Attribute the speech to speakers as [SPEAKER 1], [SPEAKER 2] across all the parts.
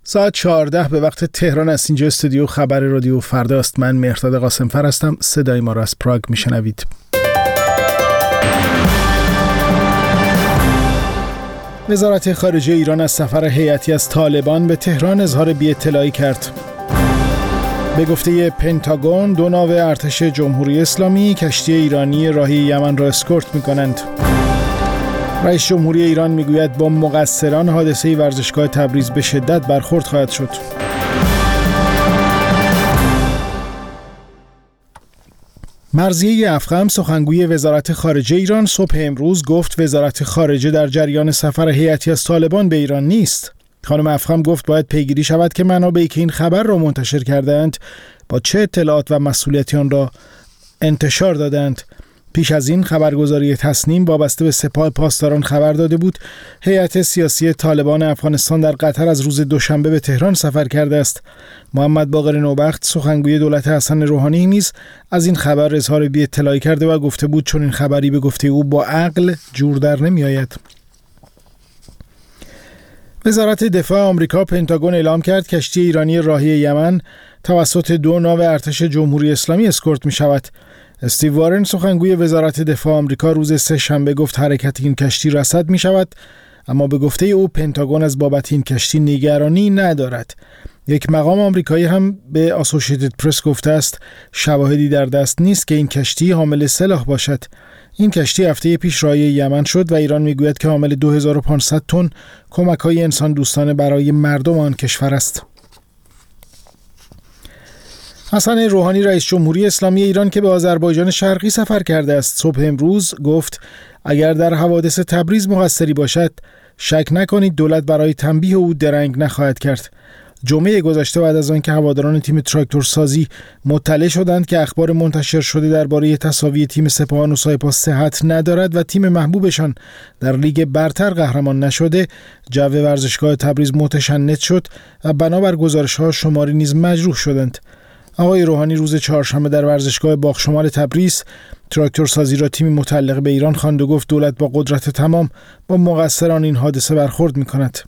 [SPEAKER 1] ساعت 14 به وقت تهران است. اینجا استودیو خبر رادیو فردا است. من مهرداد قاسمفر هستم. صدای ما را از پراگ میشنوید. وزارت خارجه ایران از سفر هیئتی از طالبان به تهران اظهار بی‌اطلاعی کرد. به گفته پنتاگون 2 ناو ارتش جمهوری اسلامی کشتی ایرانی راهی یمن را اسکورت می‌کنند. رئیس جمهوری ایران میگوید با مقصران حادثه ورزشگاه تبریز به شدت برخورد خواهد شد. مرضیه افخم سخنگوی وزارت خارجه ایران صبح امروز گفت وزارت خارجه در جریان سفر هیئتی از طالبان به ایران نیست. خانم افخم گفت باید پیگیری شود که منابعی که این خبر را منتشر کردند با چه اطلاعات و مسئولیتی آن را انتشار دادند. پیش از این خبرگزاری تصنیم وابسته به سپاه پاسداران خبر داده بود هیئت سیاسی طالبان افغانستان در قطر از روز دوشنبه به تهران سفر کرده است. محمد باقر نوبخت سخنگوی دولت حسن روحانی نیز از این خبر اظهار بی‌اطلاعی کرده و گفته بود چون این خبری به گفته او با عقل جور در نمی آید. وزارت دفاع آمریکا پنتاگون اعلام کرد کشتی ایرانی راهی یمن توسط 2 ناو ارتش جمهوری اسلامی اسکورت می شود. استیو وارن سخنگوی وزارت دفاع آمریکا روز سه‌شنبه گفت حرکت این کشتی رصد می شود، اما به گفته او پنتاگون از بابت این کشتی نگرانی ندارد. یک مقام آمریکایی هم به آسوشیتد پرس گفته است شواهدی در دست نیست که این کشتی حامل سلاح باشد. این کشتی هفته پیش راهی یمن شد و ایران میگوید که حامل 2500 تن کمک‌های انسان دوستانه برای مردم آن کشور است. حسن روحانی رئیس جمهوری اسلامی ایران که به آذربایجان شرقی سفر کرده است صبح امروز گفت اگر در حوادث تبریز مقصری باشد شک نکنید دولت برای تنبیه او درنگ نخواهد کرد. جمعه گذشته بعد از آنکه هواداران تیم تراکتورسازی مطلع شدند که اخبار منتشر شده درباره تساوی تیم سپاهان و سایپا صحت ندارد و تیم محبوبشان در لیگ برتر قهرمان نشده، جو ورزشگاه تبریز متشنج شد و بنابر گزارش‌ها شماری نیز مجروح شدند. آقای روحانی روز چهارشنبه در ورزشگاه باغ شمال تبریز تراکتورسازی را تیم متعلق به ایران خواند و گفت دولت با قدرت تمام با مقصران این حادثه برخورد می‌کند.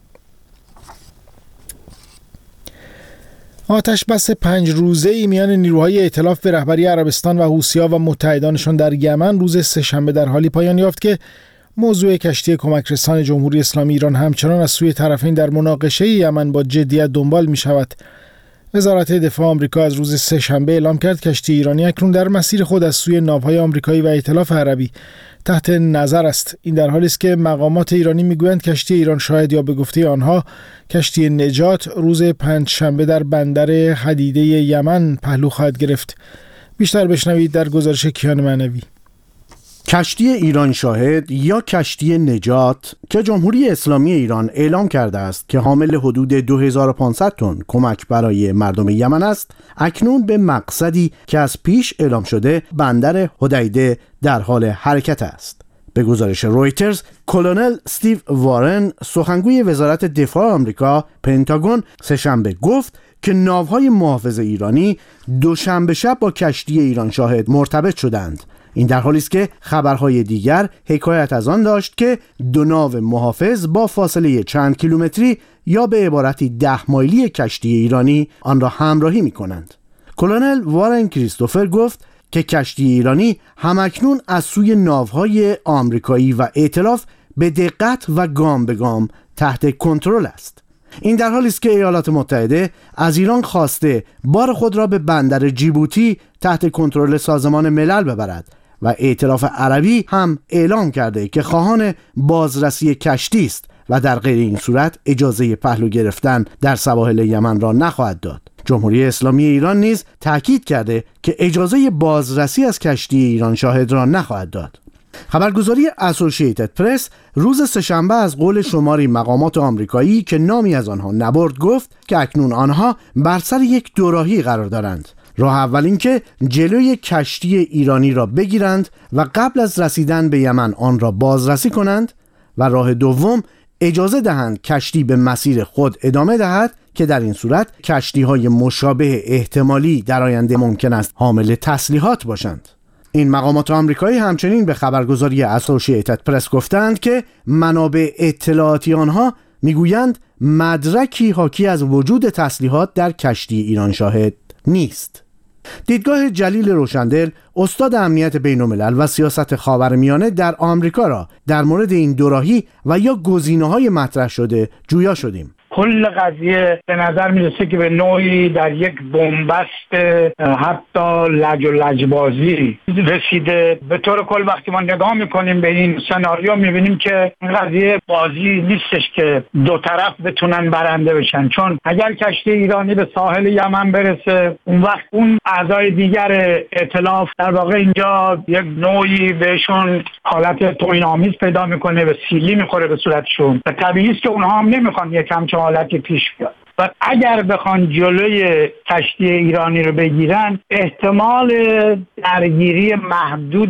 [SPEAKER 1] آتش بس 5 روزه‌ای میان نیروهای ائتلاف به رهبری عربستان و حوثی‌ها و متحدانشان در یمن روز سه‌شنبه در حالی پایان یافت که موضوع کشتی کمک رسان جمهوری اسلامی ایران همچنان از سوی طرفین در مناقشه یمن با جدیت دنبال می‌شود. وزارت دفاع آمریکا از روز سه‌شنبه اعلام کرد کشتی ایرانی اکنون در مسیر خود از سوی ناوهای آمریکایی و ائتلاف عربی تحت نظر است. این در حالی است که مقامات ایرانی میگویند کشتی ایران شاید یا به گفته آنها کشتی نجات روز پنجشنبه در بندر حدیده یمن پهلو خواهد گرفت. بیشتر بشنوید در گزارش کیان معنوی.
[SPEAKER 2] کشتی ایران شاهد یا کشتی نجات که جمهوری اسلامی ایران اعلام کرده است که حامل حدود 2500 تن کمک برای مردم یمن است، اکنون به مقصدی که از پیش اعلام شده بندر حدیده در حال حرکت است. به گزارش رویترز، کلونل استیو وارن سخنگوی وزارت دفاع آمریکا پنتاگون سه‌شنبه گفت که ناوهای محافظ ایرانی دوشنبه شب با کشتی ایران شاهد مرتبط شدند. این در حالی است که خبرهای دیگر حکایت از آن داشت که 2 ناو محافظ با فاصله چند کیلومتری یا به عبارتی 10 مایلی کشتی ایرانی آن را همراهی می کنند. کلونل وارن کریستوفر گفت که کشتی ایرانی همکنون از سوی ناوهای آمریکایی و ائتلاف به دقت و گام به گام تحت کنترل است. این در حالی است که ایالات متحده از ایران خواسته بار خود را به بندر جیبوتی تحت کنترل سازمان ملل ببرد و ائتلاف عربی هم اعلام کرده که خواهان بازرسی کشتی است و در غیر این صورت اجازه پهلو گرفتن در سواحل یمن را نخواهد داد. جمهوری اسلامی ایران نیز تاکید کرده که اجازه بازرسی از کشتی ایران شاهد را نخواهد داد. خبرگزاری اسوسییتد پرس روز سه‌شنبه از قول شماری مقامات آمریکایی که نامی از آنها نبرد گفت که اکنون آنها بر سر یک دوراهی قرار دارند. راه اول این که جلوی کشتی ایرانی را بگیرند و قبل از رسیدن به یمن آن را بازرسی کنند و راه دوم اجازه دهند کشتی به مسیر خود ادامه دهد که در این صورت کشتی‌های مشابه احتمالی در آینده ممکن است حامل تسلیحات باشند. این مقامات آمریکایی همچنین به خبرگزاری اسوسییتد پرس گفتند که منابع اطلاعاتی آنها میگویند مدرکی حاکی از وجود تسلیحات در کشتی ایران شاهد نیست. دیدگاه جلیل روشندل، استاد امنیت بین‌الملل و سیاست خاورمیانه در آمریکا را در مورد این دوراهی و یا گزینه‌های مطرح شده جویا شدیم.
[SPEAKER 3] کل قضیه به نظر میرسه که به نوعی در یک بنبست حتی لج و لجبازی رسیده. به طور کل وقتی ما نگاه میکنیم به این سناریو میبینیم که این قضیه بازی نیستش که دو طرف بتونن برنده بشن، چون اگر کشتی ایرانی به ساحل یمن برسه اون وقت اون اعضای دیگر ائتلاف در واقع اینجا یک نوعی بهشون حالت توهین‌آمیز پیدا میکنه، به سیلی میخوره به صورتشون و طبیعی است که اونها هم نمیخوان یک همچین حالتی پیش بیاد. و اگر بخوان جلوی کشتی ایرانی رو بگیرن احتمال درگیری محدود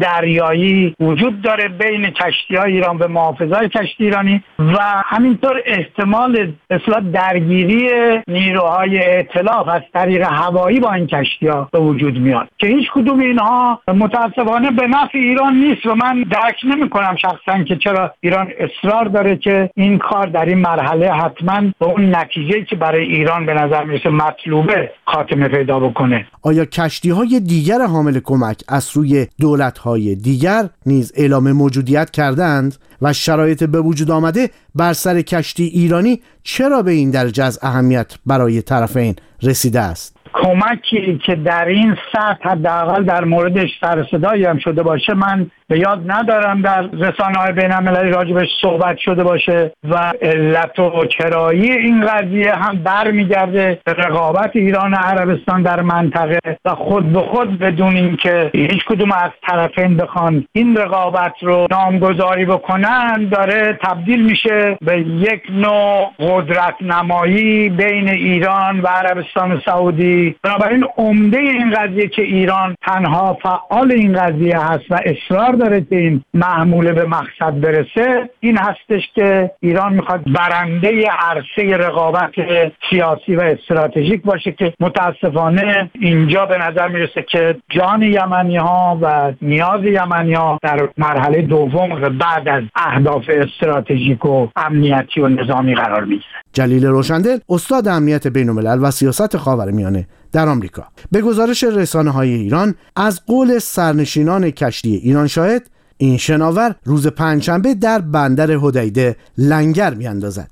[SPEAKER 3] دریایی وجود داره بین کشتی‌های ایران به محافظای کشتی ایرانی و همینطور احتمال اصلا درگیری نیروهای ائتلاف از طریق هوایی با این کشتی‌ها به وجود میاد که هیچ کدوم اینها متاسفانه به نفع ایران نیست و من درک نمی‌کنم شخصا که چرا ایران اصرار داره که این کار در این مرحله حتما به اون نتیجه که برای ایران به نظر میرسه مطلوبه خاتمه پیدا بکنه.
[SPEAKER 2] آیا کشتی‌های دیگر حامل کمک از سوی دولت‌های دیگر نیز اعلام موجودیت کردند و شرایط به وجود آمده بر سر کشتی ایرانی چرا به این درجه از اهمیت برای طرفین رسیده است؟
[SPEAKER 3] کمکی که در این سطح حداقل در موردش سر صدایی هم شده باشه من به یاد ندارم در رسانه‌های بین‌المللی راجبش صحبت شده باشه و علت و چرایی این قضیه هم برمیگرده به رقابت ایران و عربستان در منطقه و خود به خود بدون اینکه هیچ کدوم از طرفین بخوان این رقابت رو نامگذاری بکنن داره تبدیل میشه به یک نوع قدرت نمایی بین ایران و عربستان سعودی. بنابراین عمده این قضیه که ایران تنها فعال این قضیه هست و اصرار داره که این محموله به مقصد برسه این هستش که ایران میخواد برنده عرصه رقابت سیاسی و استراتژیک باشه که متاسفانه اینجا به نظر میرسه که جان یمنی ها و نیاز یمنی ها در مرحله دوم بعد از اهداف استراتژیک و امنیتی و نظامی قرار میگیره.
[SPEAKER 2] جلیل روشندل، استاد امنیت بین‌الملل و سیاست خاورمیانه در آمریکا، به گزارش رسانه‌های ایران از قول سرنشینان کشتی ایران شاهد، این شناور روز پنجشنبه در بندر حدیده لنگر میاندازد.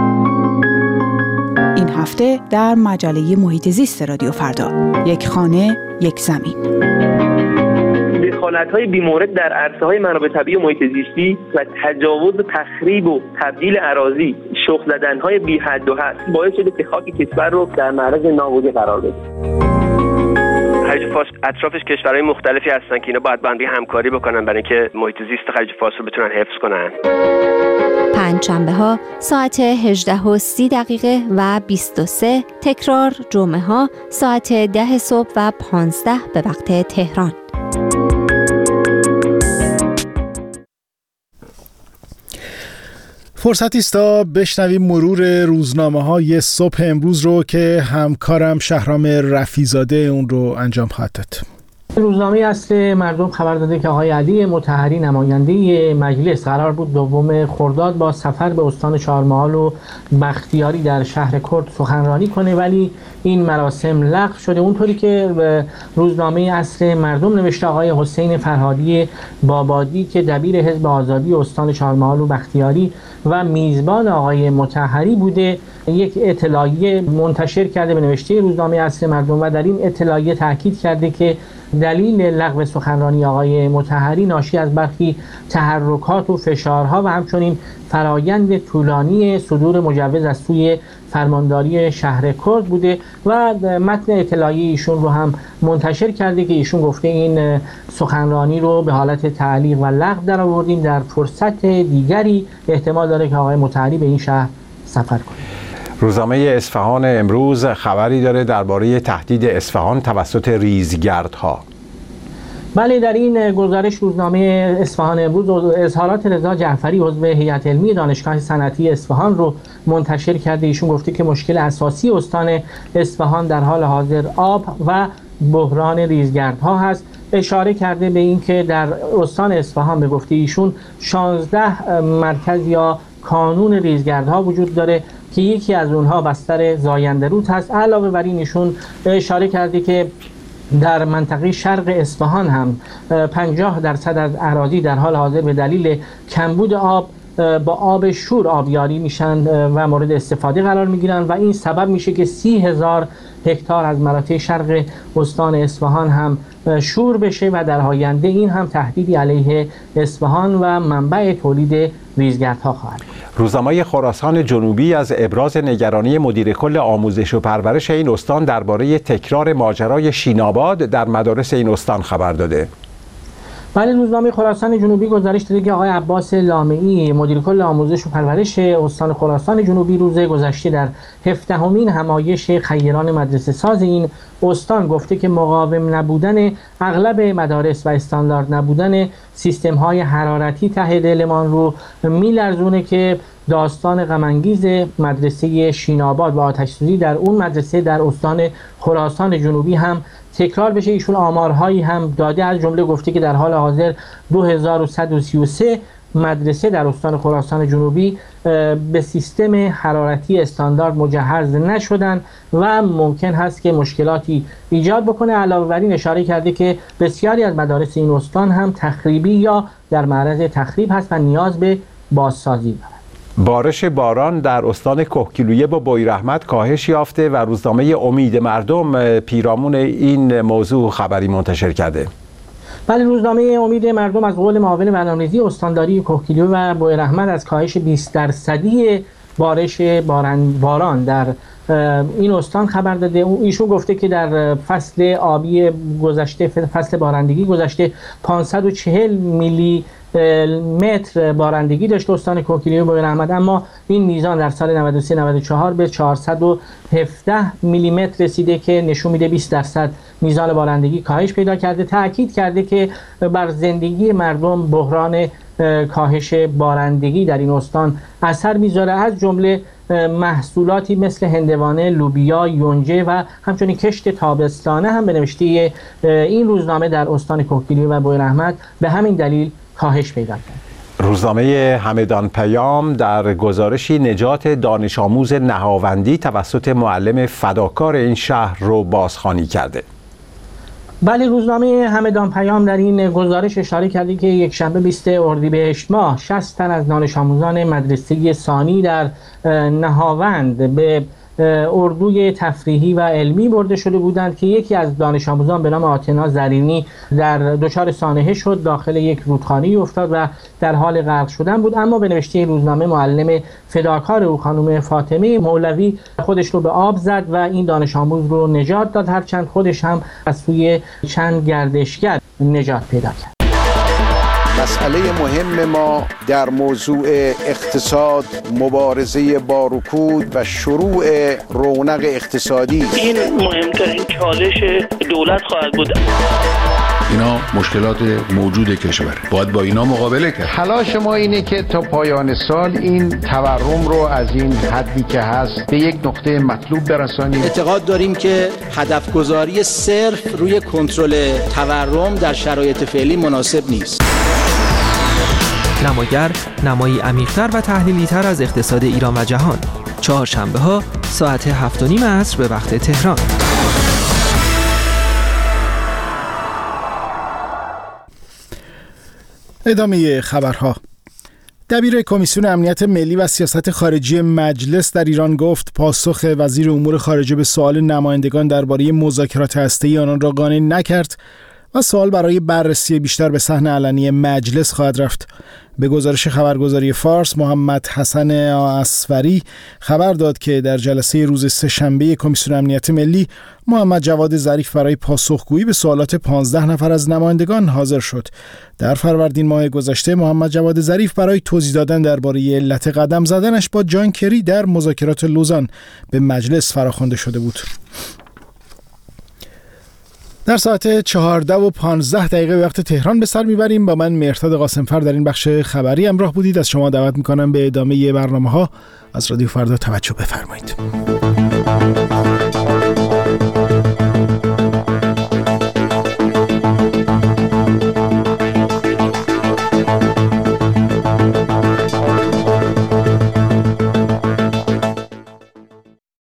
[SPEAKER 4] این هفته در مجله محیط زیست رادیو فردا، یک خانه یک زمین.
[SPEAKER 5] دخالت‌های بی‌مورد در عرصه‌های منابع طبیعی و محیط زیستی و تجاوز و تخریب و تبدیل اراضی، شخم زدن‌های بی حد و حد باعث شده که خاک کشور رو در معرض نابودی قرار بده. خلیج فارس اطرافش کشورهای مختلفی هستن که اینا باید با هم همکاری بکنن برای اینکه محیط زیست خلیج فارس رو بتونن حفظ کنن.
[SPEAKER 6] پنجشنبه‌ها ساعت 18:30 و 23، تکرار جمعه‌ها ساعت 10 صبح و 15 به وقت تهران.
[SPEAKER 1] فرصتی است تا بشنویم مرور روزنامه‌های صبح امروز رو که همکارم شهرام رفیزاده اون رو انجام خواهد داد.
[SPEAKER 7] روزنامه اصل مردم خبر داده که آقای علی مطهری نماینده مجلس قرار بود 2 خرداد با سفر به استان چهارمحال و بختیاری در شهر کرد سخنرانی کنه، ولی این مراسم لغو شده. اونطوری که روزنامه اصل مردم نوشته آقای حسین فرهادی بابادی که دبیر حزب آزادی استان چهارمحال و بختیاری و میزبان آقای مطهری بوده یک اطلاعیه منتشر کرده به نوشته روزنامه اصل مردم و در این اطلاعیه تاکید کرده که دلیل لغو سخنرانی آقای مطهری ناشی از برخی تحرکات و فشارها و همچنین فرایند طولانی صدور مجوز از سوی فرمانداری شهر کرد بوده و متن اطلاعیه ایشون رو هم منتشر کرده که ایشون گفته این سخنرانی رو به حالت تعلیق و لغو در آوردیم، در فرصت دیگری احتمال داره که آقای مطهری به این شهر سفر کنه.
[SPEAKER 8] روزنامه اصفهان امروز خبری داره درباره تهدید اصفهان توسط ریزگردها.
[SPEAKER 7] بله، در این گزارش روزنامه اصفهان امروز اظهارات رضا جعفری عضو هیئت علمی دانشگاه صنعتی اصفهان رو منتشر کرده. ایشون گفته که مشکل اساسی استان اصفهان در حال حاضر آب و بحران ریزگردها هست. اشاره کرده به این که در استان اصفهان به گفته ایشون 16 مرکز یا کانون ریزگردها وجود داره که یکی از اونها بستر زاینده رود هست. علاوه بر این ایشون اشاره کرده که در منطقه شرق اصفهان هم 50% از اراضی در حال حاضر به دلیل کمبود آب با آب شور آبیاری میشن و مورد استفاده قرار میگیرن و این سبب میشه که 30,000 هکتار از مناطق شرق استان اصفهان هم شور بشه و در آینده این هم تهدیدی علیه اصفهان و منبع تولید ریزگردها خواهد.
[SPEAKER 8] روزنامه خراسان جنوبی از ابراز نگرانی مدیر کل آموزش و پرورش این استان درباره تکرار ماجرای شیناباد در مدارس این استان خبر داده.
[SPEAKER 7] بله، روزنامه خراسان جنوبی گزارش داده که آقای عباس لامعی مدیر کل آموزش و پرورش استان خراسان جنوبی روز گذشته در 17مین همایش خیران مدرسه ساز این استان گفته که مقاوم نبودن اغلب مدارس و استاندارد نبودن سیستم های حرارتی ته دلمان رو میلرزونه که داستان غم‌انگیز مدرسه شیناباد و آتش‌سوزی در اون مدرسه در استان خراسان جنوبی هم تکرار بشه. ایشون آمارهایی هم داده، از جمله گفته که در حال حاضر 2133 مدرسه در استان خراسان جنوبی به سیستم حرارتی استاندارد مجهز نشدن و ممکن هست که مشکلاتی ایجاد بکنه. علاوه بر این اشاره کرده که بسیاری از مدارس این استان هم تخریبی یا در معرض تخریب هست و نیاز به بازسازی دارد.
[SPEAKER 8] بارش باران در استان کهگیلویه با بویراحمد کاهش یافته و روزنامه امید مردم پیرامون این موضوع خبری منتشر کرده.
[SPEAKER 7] بله، روزنامه امید مردم از قول معاون برنامه‌ریزی استانداری کهگیلویه و بویراحمد از کاهش 20% بارش باران در این استان خبر داده. ایشون گفته که در فصل آبی گذشته، فصل بارندگی گذشته 540 میلی متر بارندگی داشت استان کهگیلویه و بویراحمد، اما این میزان در سال 93-94 به 417 میلی متر رسیده که نشون میده 20% میزان بارندگی کاهش پیدا کرده. تأکید کرده که بر زندگی مردم بحران کاهش بارندگی در این استان اثر میذاره، از جمله محصولاتی مثل هندوانه، لوبیا، یونجه و همچنین کشت تابستانه هم به نوشته این روزنامه در استان کهگیلویه و بویراحمد به همین دلیل کاهش پیدا کرد.
[SPEAKER 8] روزنامه همدان پیام در گزارشی نجات دانش آموز نهاوندی توسط معلم فداکار این شهر رو بازخوانی کرده.
[SPEAKER 7] بله، روزنامه همدان پیام در این گزارش اشاره کرده که یک شنبه 20 اردیبهشت ماه 60 تن از دانش آموزان مدرسه ثانی در نهاوند به اردوی تفریحی و علمی برده شده بودند که یکی از دانش آموزان به نام آتنا زرینی در دچار سانحه شد، داخل یک رودخانه افتاد و در حال غرق شدن بود. اما به نوشته روزنامه معلم فداکار او خانم فاطمه مولوی خودش رو به آب زد و این دانش آموز رو نجات داد، هرچند خودش هم از سوی چند گردشگر نجات پیدا کرد.
[SPEAKER 9] مسئله مهم ما در موضوع اقتصاد، مبارزه با رکود و شروع رونق اقتصادی،
[SPEAKER 10] این مهمترین چالش دولت خواهد بود.
[SPEAKER 11] اینا مشکلات موجود کشور، باید با اینا مقابله کرد.
[SPEAKER 12] تلاش ما اینه که تا پایان سال این تورم رو از این حدی که هست به یک نقطه مطلوب برسانیم.
[SPEAKER 13] اعتقاد داریم که هدف گذاری صرف روی کنترل تورم در شرایط فعلی مناسب نیست.
[SPEAKER 14] نماگر نمایی عمیق‌تر و تحلیلی‌تر از اقتصاد ایران و جهان، چهارشنبه‌ها ساعت 7:30 عصر به وقت تهران.
[SPEAKER 1] ادامه خبرها. دبیر کمیسیون امنیت ملی و سیاست خارجی مجلس در ایران گفت پاسخ وزیر امور خارجه به سوال نمایندگان درباره مذاکرات هسته‌ای آنان را قانع نکرد و سوال برای بررسی بیشتر به صحن علنی مجلس خواهد رفت. به گزارش خبرگزاری فارس، محمد حسن اصفری خبر داد که در جلسه روز سه‌شنبه کمیسیون امنیت ملی محمد جواد ظریف برای پاسخگویی به سوالات 15 نفر از نمایندگان حاضر شد. در فروردین ماه گذشته محمد جواد ظریف برای توضیح دادن درباره علت قدم زدنش با جان کری در مذاکرات لوزان به مجلس فراخوانده شده بود. در ساعت 14:15 وقت تهران به سر میبریم. با من مهرداد قاسمفر در این بخش خبری همراه بودید. از شما دعوت میکنم به ادامه برنامه‌ها از رادیو فردا توجه بفرمایید.